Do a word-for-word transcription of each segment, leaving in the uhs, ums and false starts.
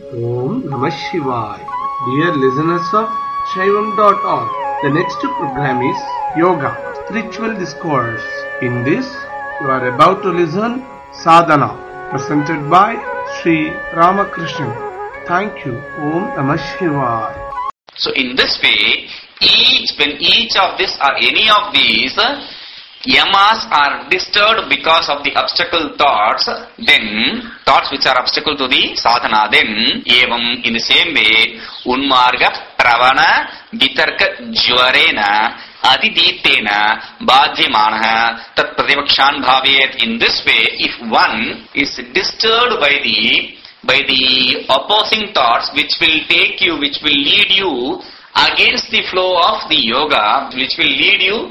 Om Namah Shivaya. Dear listeners of Shaivam dot org, the next program is Yoga, Spiritual Discourse. In this, you are about to listen Sadhana, presented by Sri Ramakrishnan. Thank you. Om Namah Shivaya. So in this way, each when each of this or any of these yamas are disturbed because of the obstacle thoughts, then thoughts which are obstacle to the sadhana, then evam, in the same way, unmarga pravana vitarka jwarena adiditena badhyamanaha tat pratipakshan bhavyet. In this way, if one is disturbed by the by the opposing thoughts which will take you, which will lead you against the flow of the yoga, which will lead you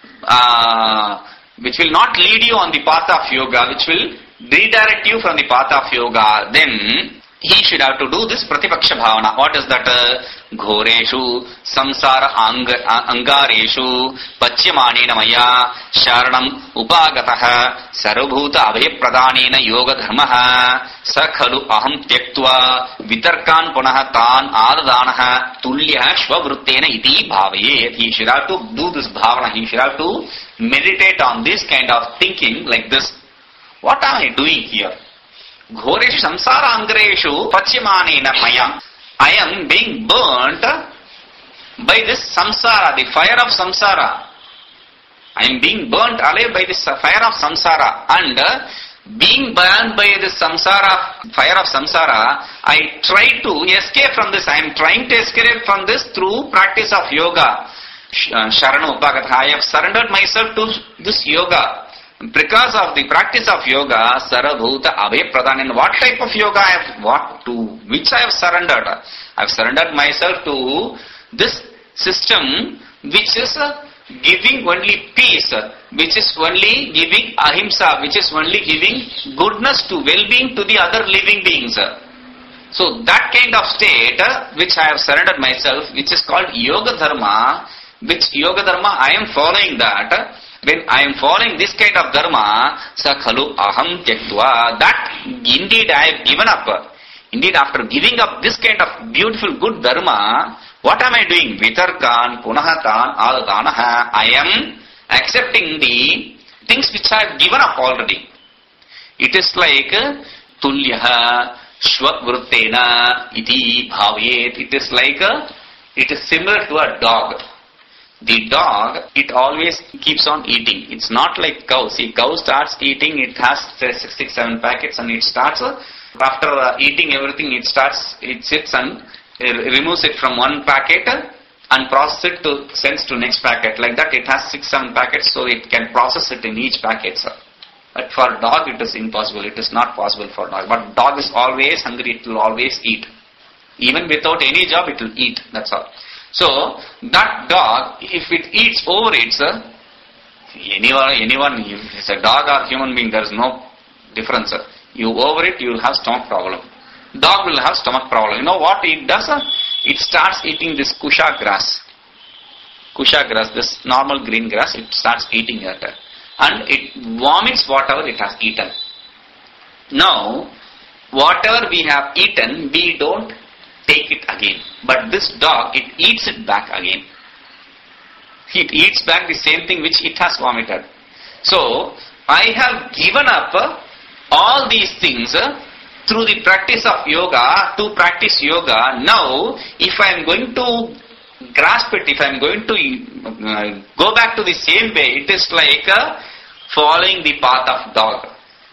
Uh, which will not lead you on the path of yoga, which will redirect you from the path of yoga, then he should have to do this pratipaksha bhavana. What is that? Ghoreshu samsara angareshu pachyamanena maya sharanam upagataha sarvabhuta abhayapradhanena yoga dharmaha sakhalu aham tyaktva vitarkan punaha tan adadanaha tulya shvavruttena iti bhavayet. He should have to do this bhavana. He should have to meditate on this kind of thinking like this. What am I doing here? Ghoreshu samsara angareshu pachyamanena maya. I am being burnt by this samsara, the fire of samsara. I am being burnt alive by this fire of samsara, and being burned by this samsara, fire of samsara, I try to escape from this. I am trying to escape from this through practice of yoga. Sharanu Upagatha. I have surrendered myself to this yoga. Because of the practice of yoga, Sarabhuta Abhay Pradhan. And what type of yoga I have, what to which I have surrendered? I have surrendered myself to this system which is giving only peace, which is only giving ahimsa, which is only giving goodness to well-being to the other living beings. So that kind of state which I have surrendered myself, which is called yoga dharma, which yoga dharma I am following that. When I am following this kind of dharma, sakhalu aham tyaktva, that indeed I have given up. Indeed, after giving up this kind of beautiful good dharma, what am I doing? Vitarkan punahatan adadanaha. I am accepting the things which I have given up already. It is like tulyaha shvavruttena iti bhavyet. It is like a, it is similar to a dog. The dog, it always keeps on eating. It's not like cow. See, cow starts eating, it has six, six, seven packets, and it starts, uh, after uh, eating everything, it starts, it sits and uh, removes it from one packet uh, and processes it to, sends to next packet. Like that, it has six, seven packets, so it can process it in each packet. Sir. But for dog, it is impossible. It is not possible for dog. But dog is always hungry. It will always eat. Even without any job, it will eat. That's all. So, that dog, if it eats, overeats, uh, anyone, anyone, if it's a dog or human being, there is no difference. Uh. You overeat, you will have stomach problem. Dog will have stomach problem. You know what it does? Uh? It starts eating this kusha grass. Kusha grass, this normal green grass, it starts eating it. Uh, and it vomits whatever it has eaten. Now, whatever we have eaten, we don't take it again. But this dog, it eats it back again. It eats back the same thing which it has vomited. So, I have given up uh, all these things uh, through the practice of yoga, to practice yoga. Now, if I am going to grasp it, if I am going to uh, go back to the same way, it is like uh, following the path of dog.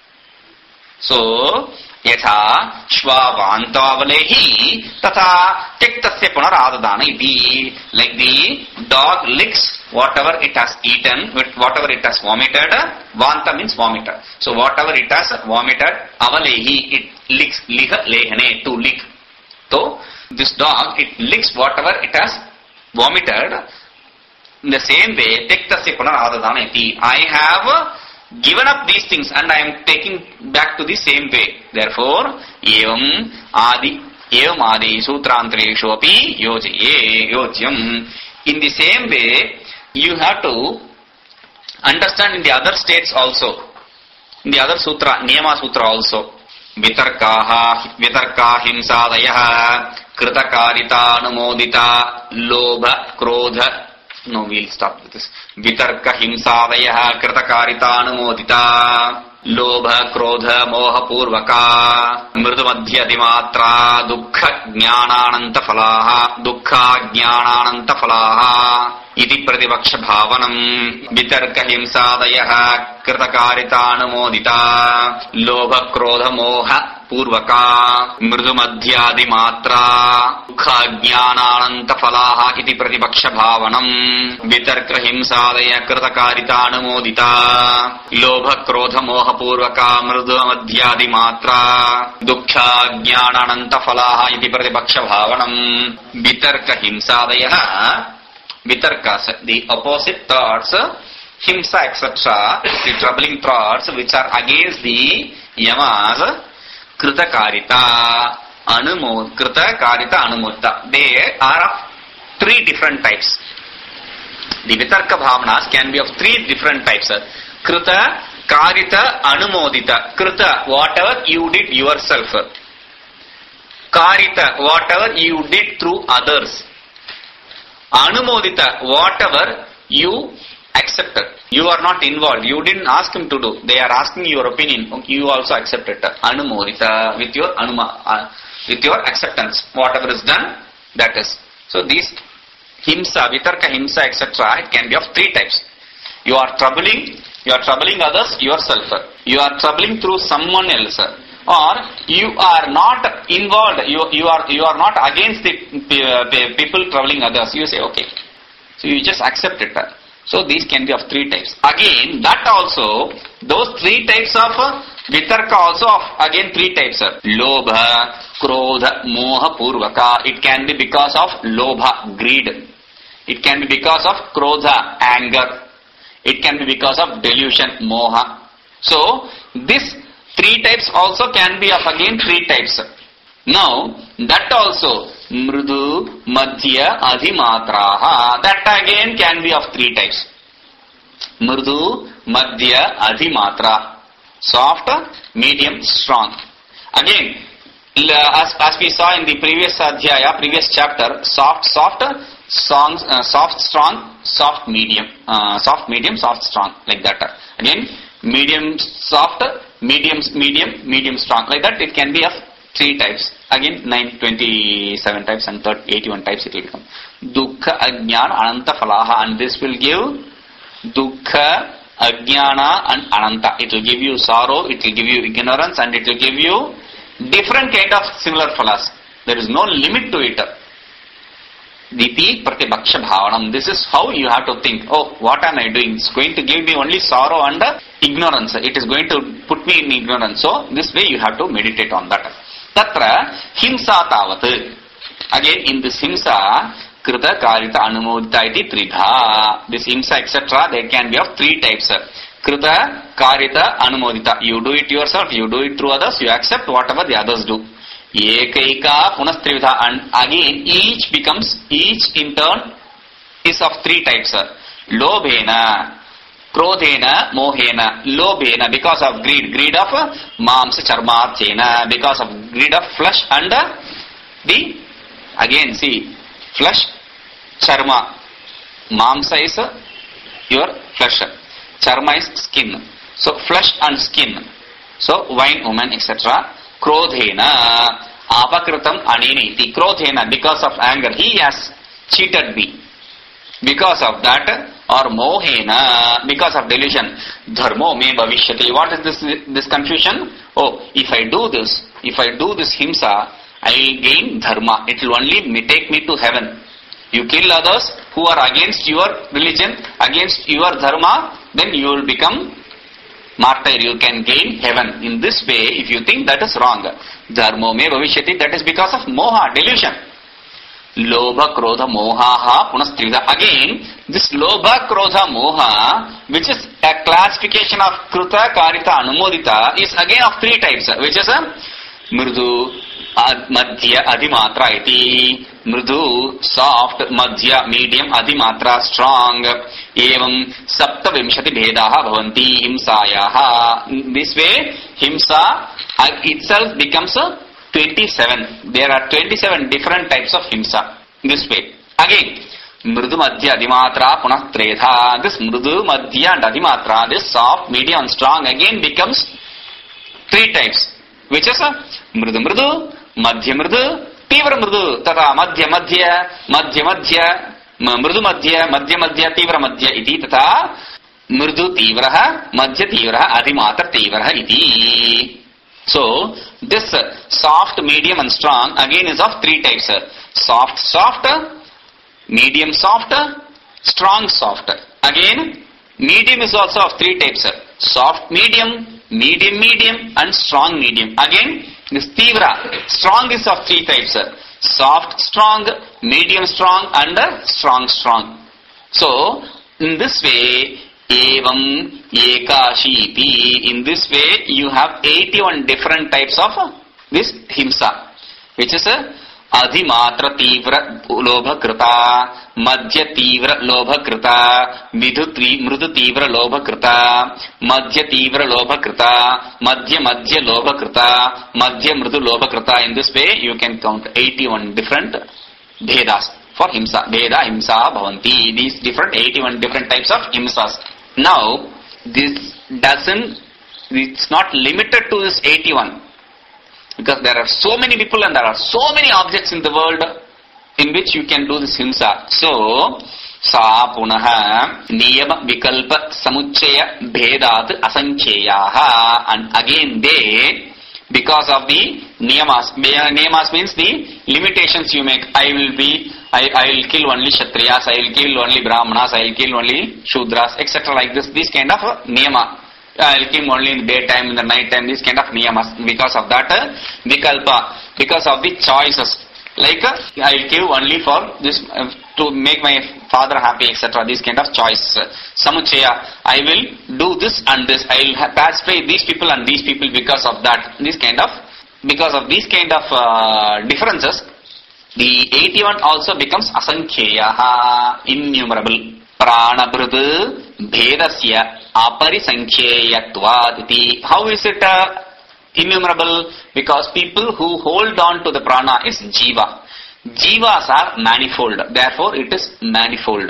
So, yatha shvavantavalehi tatha tektasya punaradadana iti. Like the dog licks whatever it has eaten, whatever it has vomited. Vanta means vomited. So whatever it has vomited, avalehi, it licks, liha lehane, to lick. So this dog, it licks whatever it has vomited. In the same way, tektasya punaradadana iti. I have given up these things and I am taking back to the same way. Therefore, evam adi, evam adi sutrantareshu api yojaye, yojyam. In the same way, you have to understand in the other states also. In the other sutra, Niyama Sutra also. vitarkaha vitarka himsadayah kritakarita anumodita lobha krodha. No, we'll stop with this. Vitarka himsadayah kritakarita anumodita lobha krodha moha purvaka mridu madhyadi matra dukkha jnanananta falaha dukkha jnanananta falaha iti pratipaksha bhavanam vitarka himsadayah kritakarita anumodita lobha krodha moha purvaka mridu madhyadi matra dukkha jnanananta falaha iti pratipaksha bhavanam vitarka himsadayah kritakarita anumodita lobha krodha moha purvaka mridu madhyadi matra dukkha jnanananta falaha iti pratipaksha bhavanam vitarka himsadayah vitarkas, the opposite thoughts, himsa, et cetera, the troubling thoughts which are against the yamas, krita karita, anumod, krita karita anumodita. They are of three different types. The vitarka bhavanas can be of three different types. Krita, karita, anumodita. Krita, whatever you did yourself. Karita, whatever you did through others. Anumodita, whatever you accepted. You are not involved. You didn't ask him to do. They are asking your opinion. You also accept it. Anumodita, with your anuma, uh, with your acceptance. Whatever is done, that is. So these himsa, vitarka, himsa, et cetera, it can be of three types. You are troubling, you are troubling others yourself. You are troubling through someone else. Or you are not involved, you, you are you are not against the uh, people troubling others. You say okay. So you just accept it. So these can be of three types. Again, that also, those three types of uh, vitarka also of again three types. Lobha, krodha, moha, purvaka. It can be because of lobha, greed. It can be because of krodha, anger. It can be because of delusion, moha. So this three types also can be of again three types. Now, that also, mridu, madhya, adhimatraha, that again can be of three types. Mridu, madhya, adhimatra, soft, medium, strong. Again, as, as we saw in the previous adhyaya, previous chapter, soft, soft, songs, uh, soft, strong, soft, medium, uh, soft, medium, soft, strong, like that. Again, medium, soft, medium, medium, medium, strong, like that. It can be of three types. Again, nine, twenty-seven types and eighty-one types it will become. Dukkha, ajnana, ananta, falaha, and this will give dukkha, ajnana, and ananta. It will give you sorrow, it will give you ignorance, and it will give you different kind of similar phalas. There is no limit to it. Diti pratipaksha bhavanam. This is how you have to think. Oh, what am I doing? It's going to give me only sorrow and ignorance. It is going to put me in ignorance. So, this way you have to meditate on that. Tatra himsa tavat. Again, in this himsa, krita, karita, anumodita iti tridha. This himsa, et cetera, they can be of three types. Krita, karita, anumodita. You do it yourself, you do it through others, you accept whatever the others do. Ekaika punastrivitha, and again each becomes, each in turn is of three types. Lobhena, krodhena, mohena. Lobhena, because of greed, greed of mamsa charmarthena, because of greed of flesh and the, again see, flesh, charma. Mamsa is your flesh, charma is skin. So flesh and skin. So wine, woman, et cetera. Krodhena, apakritam aneniti. Krodhena, because of anger, he has cheated me. Because of that, or mohena, because of delusion. Dharmo me bhavishyati. What is this this confusion? Oh, if I do this, if I do this himsa, I will gain dharma. It will only take me to heaven. You kill others who are against your religion, against your dharma, then you will become martyr, you can gain heaven. In this way, if you think that is wrong, dharmo me bhavishyati, that is because of moha, delusion. Lobha, krodha, moha, punastrivitha. Again, this lobha, krodha, moha, which is a classification of kruta, karita, anumodita, is again of three types, which is a mridu, madhya, adhimatra iti. Mridu, soft, madhya, medium, adhimatra, strong. evam saptavimshati bhedaah bhavanti himsayaah. This way himsa itself becomes twenty-seven. There are twenty-seven different types of himsa. This way. Again, mrudu madhya adhimatra punah tretha. This mrudu madhya and adhimatra, this soft, medium and strong again becomes three types. Which is mrudu mrudu, madhya mrudu, tivra mrudu. Tata madhya madhya, madhya madhya, mrudu madhya, madhya madhya, tivra madhya iti. Tata mrudu tivraha, madhya tivraha, adhimatra tivraha iti. So, this soft, medium and strong again is of three types. Soft, soft, medium soft, strong soft. Again, medium is also of three types. Soft medium, medium medium and strong medium. Again, this tivra, strong is of three types. Soft strong, medium strong and strong strong. So, in this way, evam ekashiti. In this way, you have eighty-one different types of this himsa, which is adhimatra tivra lobha krita, madhya tivra lobha krita, midhu mrudu tivra lobha krita, madhya tivra lobha krita, madhya madhya lobha krita, madhya mrudu lobha krita. In this way, you can count eighty-one different bhedas for himsa. Bheda himsa bhavanti. These different eighty-one different types of himsas. Now, this doesn't, it's not limited to this eighty-one. Because there are so many people and there are so many objects in the world in which you can do this himsa. So, sa punaha niyama vikalpa samuchaya bhedat asankhyayaha. And again they, because of the niyamas, niyamas means the limitations you make. I will be, I, I will kill only Kshatriyas, I will kill only Brahmanas, I will kill only Shudras, et cetera. Like this, this kind of niyama. I will kill only in the daytime, in the night time, this kind of niyamas. Because of that, uh, vikalpa, because of the choices. Like, uh, I will kill only for this, uh, to make my father happy, et cetera. These kind of choices. Samuchaya, I will do this and this. I will pacify these people and these people because of that. This kind of, because of these kind of uh, differences, the eighty-one also becomes asankhyayaha, innumerable. Pranabhrud bhedasya aparisankheyatvad. How is it uh, innumerable? Because people who hold on to the prana is jiva. Jivas are manifold. Therefore, it is manifold.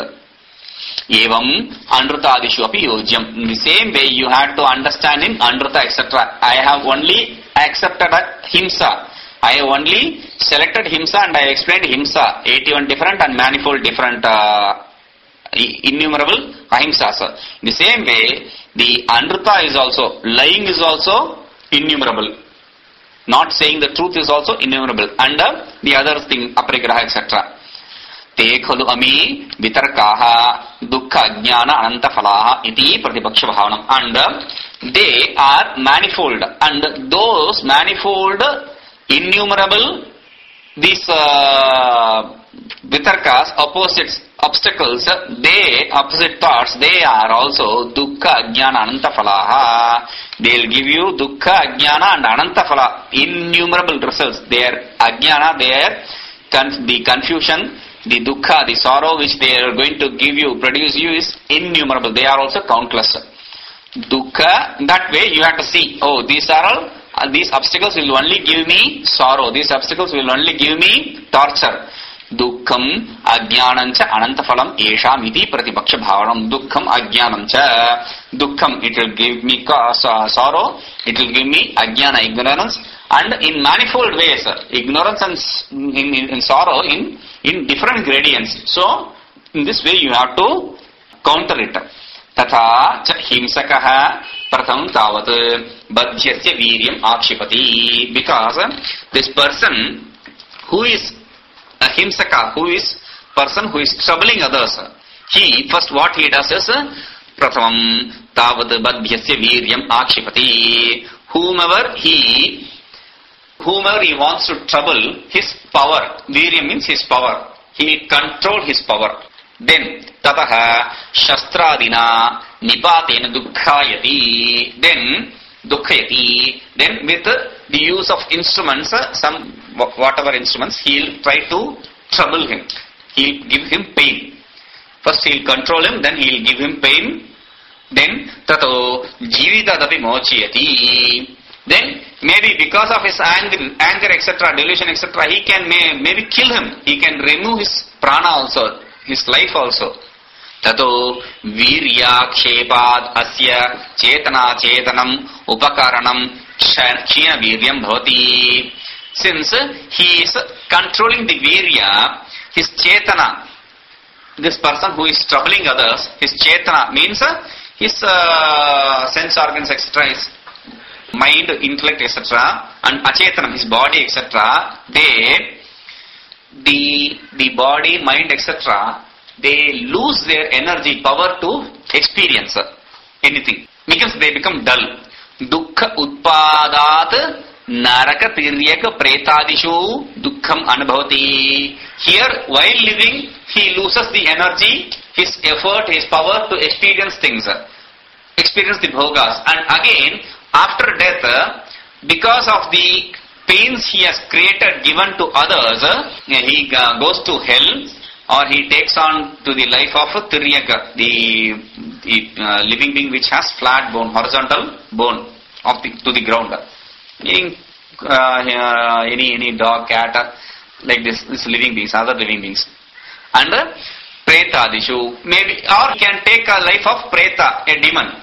Evam anrutadishu api yojyam. In the same way, you have to understand in anruta, et cetera. I have only accepted a himsa. I have only selected himsa and I explained himsa. eighty-one different and manifold different uh, innumerable ahimsas. In the same way, the anruta is also, lying is also innumerable. Not saying the truth is also innumerable. And uh, the other thing, aparigraha, et cetera. Te khalu ami vitarkaha dukkha jnana ananta phalaha iti pratipaksha bhavanam. And uh, they are manifold. And those manifold, innumerable, these uh, vitarkas, opposites, obstacles, they, opposite thoughts, they are also dukkha, ajnana, ananta phalaha. They will give you dukkha, ajnana and ananta phala, innumerable results. Their ajnana, their con- the confusion, the dukkha, the sorrow which they are going to give you, produce you is innumerable. They are also countless. Dukkha, that way you have to see, oh, these are all, uh, these obstacles will only give me sorrow. These obstacles will only give me torture. Dukkham ajnanancha anantaphalam esham iti pratipaksha bhavanam. Dukkham ajnanancha. Dukkham, it will give me sorrow, it will give me ajnana, ignorance, and in manifold ways, ignorance and in, in, in sorrow in, in different gradients. So, in this way you have to counter it. Tatha cha himsakaha pratham tavat badhyasya viryam akshipati. Because this person who is a himsaka, who is person who is troubling others, he first what he does is prathamam tavat badhyasya viryam akshipati. Whomever he whomever he wants to trouble, his power, viryam means his power, he will control his power. Then tataha shastradina nipatena dukkhayati. Then dukkhayati. Then with the use of instruments, some whatever instruments, he will try to trouble him. He will give him pain. First he will control him, then he will give him pain. Then tato jivitadapi mochiyati. Then maybe because of his anger, anger et cetera, delusion et cetera, he can may, maybe kill him. He can remove his prana also, his life also. Tato virya kshepad asya chetana chetanam upakaranam kshina viryam bhavati. Since he is controlling the virya, his chetana, this person who is troubling others, his chetana means uh, his uh, sense organs et cetera, his mind, intellect et cetera, and acetanam, his body et cetera, they, the the body, mind et cetera, they lose their energy, power to experience anything. Because they become dull. Dukkha utpadat naraka tiryaka pretadishu dukkham anubhavati. Here, while living, he loses the energy, his effort, his power to experience things, experience the bhogas. And again, after death, because of the pains he has created, given to others, he goes to hell, or he takes on to the life of tiryaka, the, the uh, living being which has flat bone, horizontal bone of the, to the ground. Meaning uh, uh, any any dog, cat, uh, like this, this living beings, other living beings. And uh, pretadishu, maybe, or he can take a life of preta, a demon.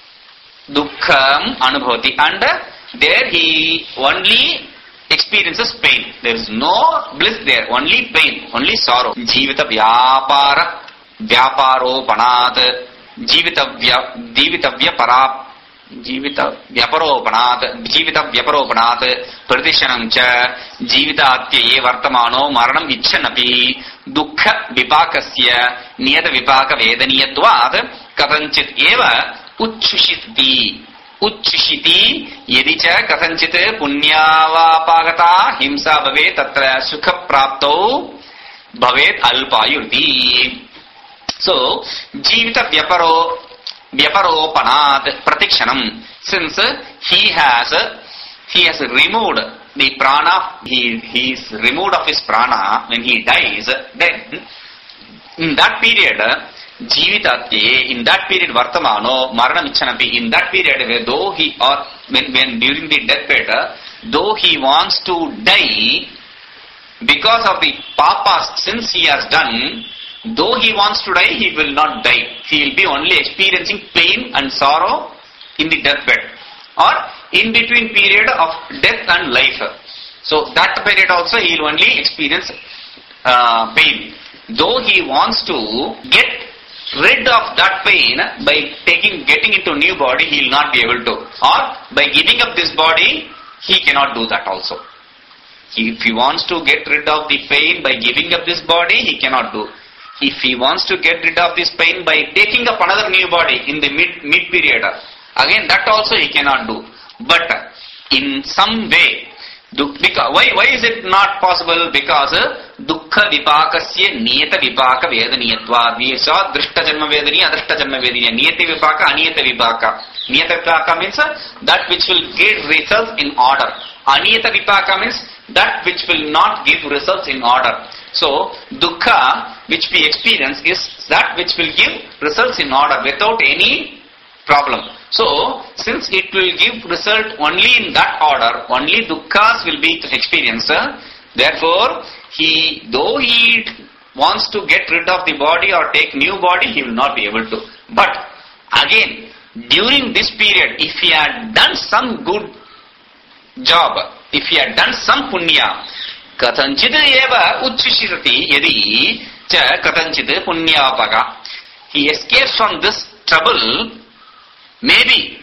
Dukkham anubhavati, and uh, there he only experiences pain. There is no bliss there, only pain, only sorrow. Jivita vyapara vyaparopanat jivita vya jivita vyapara jivita vyaparopanat jivita vyaparopanat pratishanam cha jivitatye vartamano maranam ichchanapi dukkha vipakasya niyata vipaka vedaniyatvat katanchit eva uchchushiti uchchushiti yadicha katanchit punyavapagata himsa bhave tatra sukha prapto bhavet alpayurti. So jivita vyaparo vyaparopanat pratikshanam, since he has he has removed the prana, he he is removed of his prana when he dies, then in that period Jivitatye, in that period Vartamano, Maranam Ichchanapi, in that period, though he, or when, when during the deathbed, though he wants to die, because of the papas sins he has done, though he wants to die, he will not die. He will be only experiencing pain and sorrow in the deathbed, or in between period of death and life. So that period also he will only experience uh, pain. Though he wants to get rid of that pain by taking, getting into new body, he will not be able to. Or by giving up this body, he cannot do that also. He, if he wants to get rid of the pain by giving up this body, he cannot do. If he wants to get rid of this pain by taking up another new body in the mid mid period, again that also he cannot do. But in some way, because, why why is it not possible? Because dukkha vipakasya niyata vipaka vedaniyatva. We saw drishta janma vedaniya, adrishta janma vedaniya. Niyata vipaka, aniyata vipaka. Niyata vipaka means that which will give results in order. Aniyata vipaka means that which will not give results in order. So dukkha which we experience is that which will give results in order without any problem. So, since it will give result only in that order, only dukkhas will be experienced. Therefore, he, though he wants to get rid of the body or take new body, he will not be able to. But again, during this period, if he had done some good job, if he had done some punya, katanchit eva uchchishirati yadi cha katanchit punyapaga. He escapes from this trouble. Maybe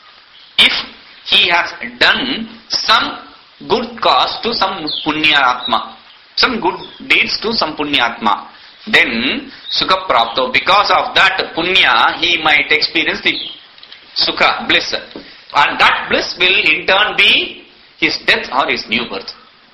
if he has done some good cause to some punyatma, some good deeds to some punyatma, then sukha prapto. Because of that punya, he might experience the sukha, bliss. And that bliss will in turn be his death or his new birth.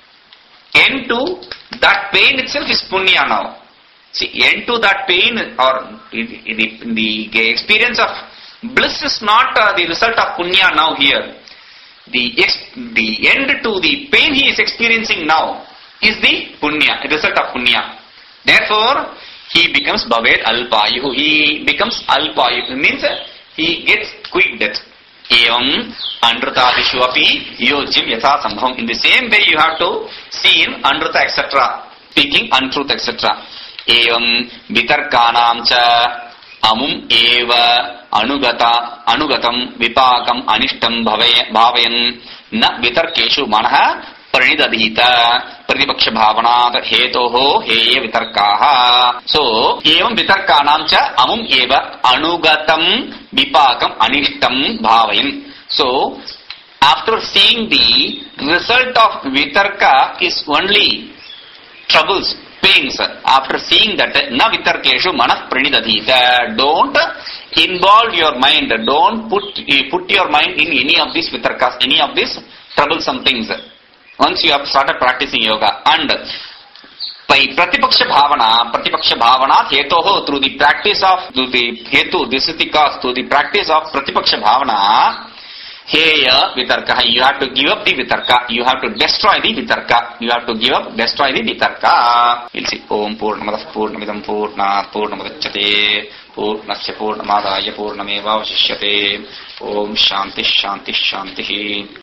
End to that pain itself is punya now. See, end to that pain or the, the experience of bliss is not uh, the result of punya now here. The, ex- the end to the pain he is experiencing now is the punya, the result of punya. Therefore, he becomes bhavet alpayu. He becomes alpayu. Means he gets quick death. Evam anrutadishu api yojim yatha sambhavam. In the same way you have to see in anruta et cetera. Speaking untruth et cetera. Evam vitarkanam cha amum eva anugata anugatam vipakam anishtam bhavayan na vitarkeshu manaha pranidadhita pratipaksha bhavanat hetoho heye vitarkaha. So evam vitarkanam cha amum eva anugatam vipakam anishtam bhavayan. So after seeing the result of vitarka is only troubles, pains. After seeing that, na vitarkeshu manas pranidadhita. Don't involve your mind. Don't put put your mind in any of these vitarkas, any of these troublesome things. Once you have started practicing yoga, and by pratipaksha bhavana, pratipaksha bhavana hetoho, through the practice of through the hetu, this is the cause, through the practice of pratipaksha bhavana, heya vitarka, you have to give up the vitarka, you have to destroy the vitarka, you have to give up, destroy the vitarka. We'll see. Om Purnamadah Purnamidam Purnat Purnamadachyate Purnasya Purnamadaya Purnameva Vashishyate. Om Shanti Shanti Shanti.